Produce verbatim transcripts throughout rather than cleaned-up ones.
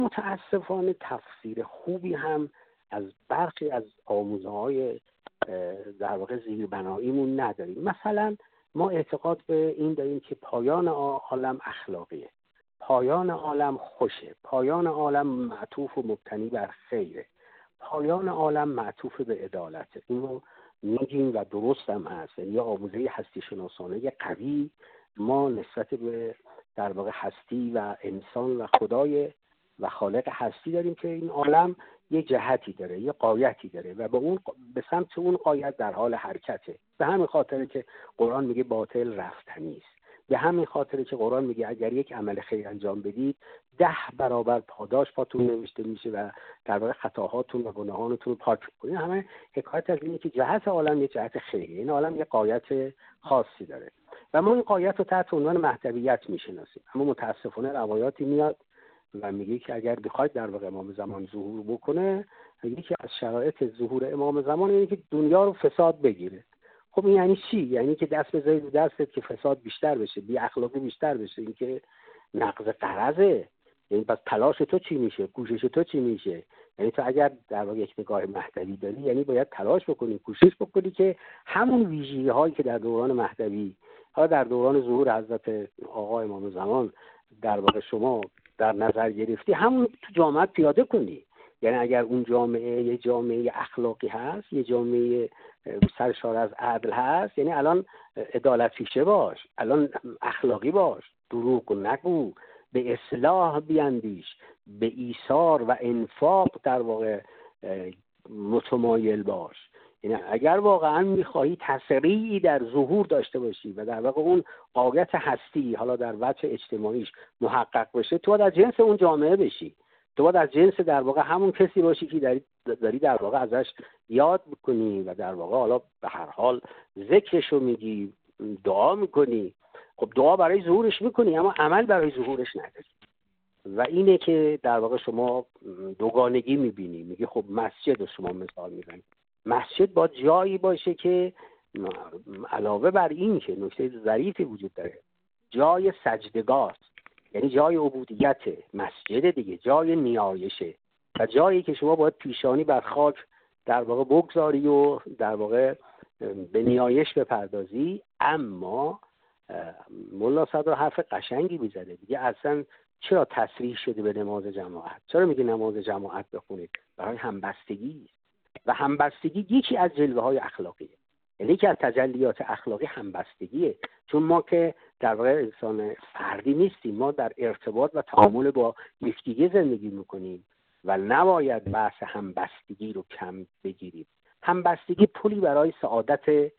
متاسفانه تفسیر خوبی هم از برخی از آموزه‌های در واقع زیربناییمون نداریم. مثلا ما اعتقاد به این داریم که پایان عالم اخلاقیه، پایان عالم خوشه، پایان عالم معطوف و مبتنی بر خیره، پایان عالم معطوف به عدالته. اینو میگیم و درست هم هست. یا آموزه هستی شناسانه قوی ما نسبت به در واقع هستی و انسان و خدای و خالق هستی داریم که این عالم یه جهتی داره، یه غایتی داره و به اون به سمت اون غایت در حال حرکته. به همین خاطره که قرآن میگه باطل رفتنی است. به همین خاطره که قرآن میگه اگر یک عمل خیر انجام بدید ده برابر پاداش پاتون نوشته میشه و در واقع خطاهاتون و گناهانتون رو پاک کنید. همه حکایت از اینه که جهت عالم یه جهت خیریه. این عالم یه غایت خاصی داره و ما این غایت رو تحت عنوان مهدویت میشناسیم. اما متاسفانه روایاتی میاد و میگه که اگر بخواید در واقع امام زمان ظهور بکنه، یکی از شرایط ظهور امام زمان اینه که دنیا رو فساد بگیره. خب این یعنی چی؟ یعنی که دست بذارید رو دستت که فساد بیشتر بشه، بی اخلاقی بیشتر بشه، این که نقض قرضه. یعنی پس تلاش تو چی میشه؟ کوشش تو چی میشه؟ یعنی تو اگر در واقع یک نگاه مهدوی داری، یعنی باید تلاش بکنی، کوشش بکنی که همون ویژگی هایی که در دوران مهدوی ها در دوران ظهور حضرت آقا امام زمان در واقع شما در نظر گرفتی همون تو جامعه پیاده کنی. یعنی اگر اون جامعه یه جامعه اخلاقی هست، یه جامعه سرشار از عدل هست، یعنی الان عدالت پیشه باش، الان اخلاقی باش، دروغ نگو، به اصلاح بیاندیش، به ایثار و انفاق در واقع متمایل باش. یعنی اگر واقعا میخواهی تسریعی در ظهور داشته باشی و در واقع اون غایت هستی حالا در وجه اجتماعیش محقق بشه، تو باید از جنس اون جامعه بشی، تو باید از جنس در واقع همون کسی باشی که داری, داری در واقع ازش یاد میکنی و در واقع حالا به هر حال ذکرشو میگی، دعا میکنی. خب دعا برای ظهورش میکنی اما عمل برای ظهورش نداری و اینه که در واقع شما دوگانگی میبینی. میگی خب مسجد رو شما مثال میزنی، مسجد با جایی باشه که علاوه بر این که نکته ظریفی وجود داره، جای سجدگاه، یعنی جای عبودیت، مسجد دیگه جای نیایشه و جایی که شما باید پیشانی بر خاک در واقع بگذاری و در واقع به نیایش بپردازی. اما مولا صدر حرف قشنگی میزده، دیگه اصلا چرا تصریح شده به نماز جماعت؟ چرا میگه نماز جماعت بخونید؟ برای همبستگی و همبستگی یکی از جلوه های اخلاقیه، یعنی یکی از تجلیات اخلاقی همبستگیه. چون ما که در واقع انسان فردی نیستیم، ما در ارتباط و تعامل با یکدیگه زندگی میکنیم و نباید بحث همبستگی رو کم بگیریم. همبستگی پلی برای سعادت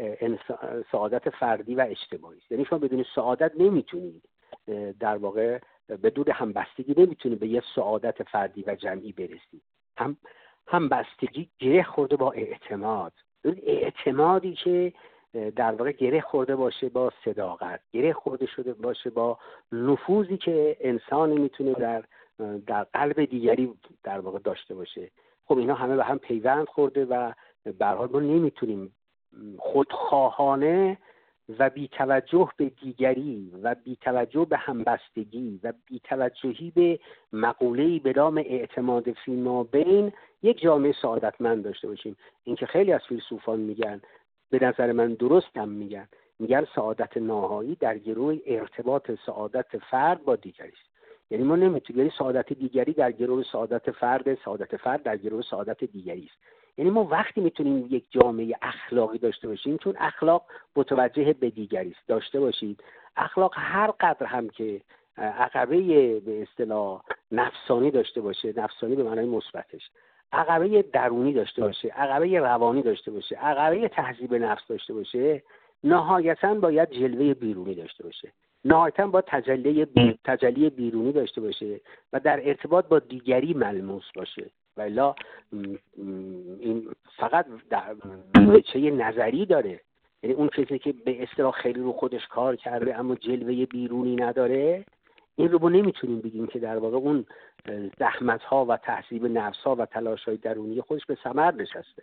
سعادت فردی و اجتماعی است. یعنی شما بدون سعادت نمیتونید در واقع بدون همبستگی نمیتونید به یه سعادت فردی و جمعی برسید. هم همبستگی گره خورده با اعتماد، اعتمادی که در واقع گره خورده باشه با صداقت، گره خورده شده باشه با نفوذی که انسان میتونه در در قلب دیگری در واقع داشته باشه. خب اینا همه به هم پیوند خورده و به هر حال ما نمیتونیم خودخواهانه و بی‌توجه به دیگری و بی‌توجه به همبستگی و بی‌توجهی به مقوله‌ای به نام اعتماد فیما بین یک جامعه سعادتمند داشته باشیم. این که خیلی از فیلسوفان میگن، به نظر من درست هم میگن، میگن سعادت نهایی در گروه ارتباط سعادت فرد با دیگری است. یعنی ما نمیتونیم، یعنی سعادت دیگری در گروه سعادت فرد، سعادت فرد در گروه سعادت دیگری است. یعنی ما وقتی میتونیم یک جامعه اخلاقی داشته باشیم، چون اخلاق متوجه به دیگری است، داشته باشید اخلاق هر قدر هم که عقبه به اصطلاح نفسانی داشته باشه، نفسانی به معنای مثبتش، عقبه درونی داشته باشه، عقبه روانی داشته باشه، عقبه تهذیب نفس داشته باشه، نهایتاً باید جلوه بیرونی داشته باشه، نهایتاً باید تجلی بی... تجلی بیرونی داشته باشه و در ارتباط با دیگری ملموس باشه. والا این فقط چه نظری داره، یعنی اون کسی که به اصطلاح خیلی رو خودش کار کرده اما جلوه بیرونی نداره، این رو ما نمیتونیم بگیم که در واقع اون زحمت ها و تهذیب نفس ها و تلاش های درونی خودش به ثمر نشسته.